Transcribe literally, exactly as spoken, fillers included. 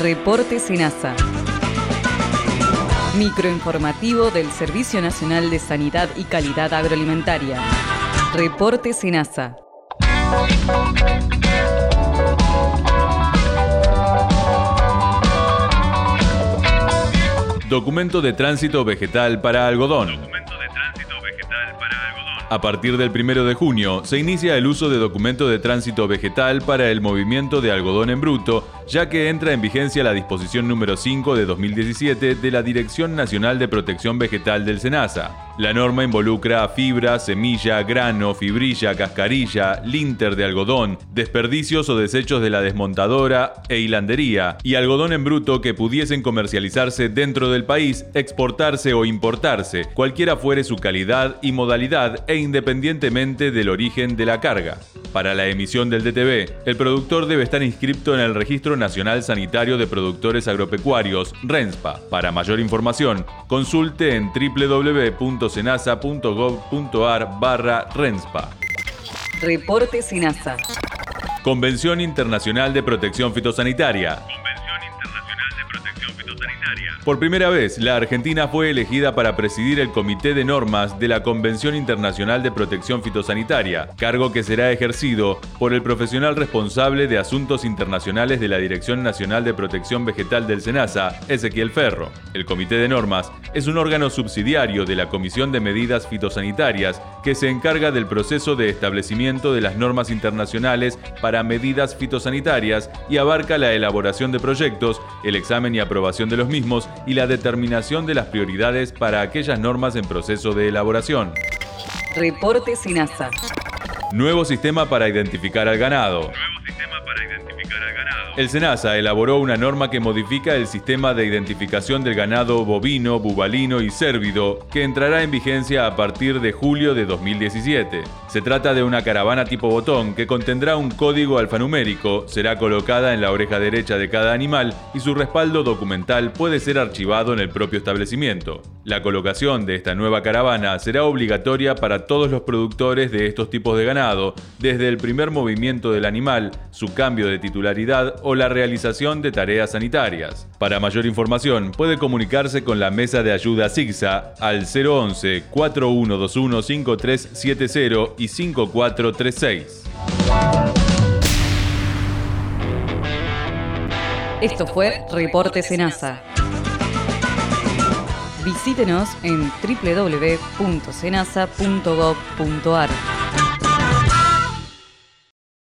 Reporte SENASA. Microinformativo del Servicio Nacional de Sanidad y Calidad Agroalimentaria. Reporte SENASA. Documento de tránsito vegetal para algodón. A partir del primero de junio, se inicia el uso de documento de tránsito vegetal para el movimiento de algodón en bruto, ya que entra en vigencia la disposición número cinco de dos mil diecisiete de la Dirección Nacional de Protección Vegetal del SENASA. La norma involucra fibra, semilla, grano, fibrilla, cascarilla, linter de algodón, desperdicios o desechos de la desmontadora e hilandería, y algodón en bruto que pudiesen comercializarse dentro del país, exportarse o importarse, cualquiera fuere su calidad y modalidad e independientemente del origen de la carga. Para la emisión del D T B, el productor debe estar inscripto en el Registro Nacional Sanitario de Productores Agropecuarios, RENSPA. Para mayor información, consulte en w w w punto senasa punto gov punto ar barra RENSPA. Reporte SENASA. Convención Internacional de Protección Fitosanitaria. Por primera vez, la Argentina fue elegida para presidir el Comité de Normas de la Convención Internacional de Protección Fitosanitaria, cargo que será ejercido por el profesional responsable de Asuntos Internacionales de la Dirección Nacional de Protección Vegetal del SENASA, Ezequiel Ferro. El Comité de Normas es un órgano subsidiario de la Comisión de Medidas Fitosanitarias que se encarga del proceso de establecimiento de las normas internacionales para medidas fitosanitarias y abarca la elaboración de proyectos, el examen y aprobación de los mismos y la determinación de las prioridades para aquellas normas en proceso de elaboración. Reporte SENASA. Nuevo sistema para identificar al ganado. El SENASA elaboró una norma que modifica el sistema de identificación del ganado bovino, bubalino y cérvido, que entrará en vigencia a partir de julio de dos mil diecisiete. Se trata de una caravana tipo botón que contendrá un código alfanumérico, será colocada en la oreja derecha de cada animal y su respaldo documental puede ser archivado en el propio establecimiento. La colocación de esta nueva caravana será obligatoria para todos los productores de estos tipos de ganado, desde el primer movimiento del animal, su cambio de titularidad o la realización de tareas sanitarias. Para mayor información, puede comunicarse con la Mesa de Ayuda SIGSA al cero once, cuatro uno dos uno, cinco tres siete cero y cinco cuatro tres seis. Esto fue Reporte SENASA. Visítenos en w w w punto senasa punto gov punto ar.